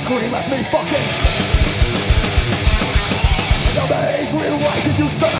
scream at me fucking. Now the Adrian White, if you son